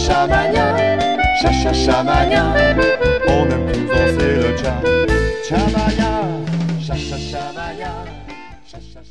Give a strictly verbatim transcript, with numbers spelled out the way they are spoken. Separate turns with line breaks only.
Chamania, cha cha chamania, on aime tous danser le cha. Chamania, cha cha chamania.